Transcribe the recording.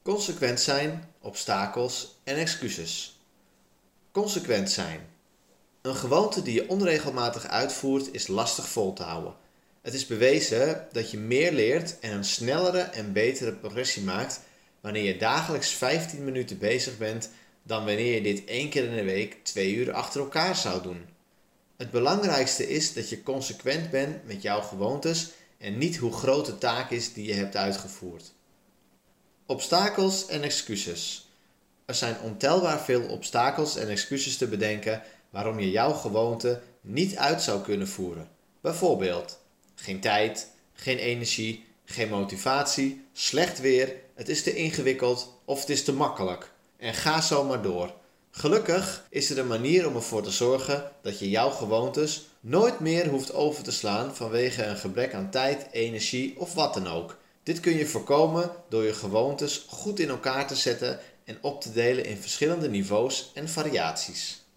Consequent zijn, obstakels en excuses. Consequent zijn. Een gewoonte die je onregelmatig uitvoert is lastig vol te houden. Het is bewezen dat je meer leert en een snellere en betere progressie maakt wanneer je dagelijks 15 minuten bezig bent dan wanneer je dit 1 keer in de week 2 uur achter elkaar zou doen. Het belangrijkste is dat je consequent bent met jouw gewoontes en niet hoe groot de taak is die je hebt uitgevoerd. Obstakels en excuses. Er zijn ontelbaar veel obstakels en excuses te bedenken waarom je jouw gewoonte niet uit zou kunnen voeren. Bijvoorbeeld, geen tijd, geen energie, geen motivatie, slecht weer, het is te ingewikkeld of het is te makkelijk. En ga zo maar door. Gelukkig is er een manier om ervoor te zorgen dat je jouw gewoontes nooit meer hoeft over te slaan vanwege een gebrek aan tijd, energie of wat dan ook. Dit kun je voorkomen door je gewoontes goed in elkaar te zetten en op te delen in verschillende niveaus en variaties.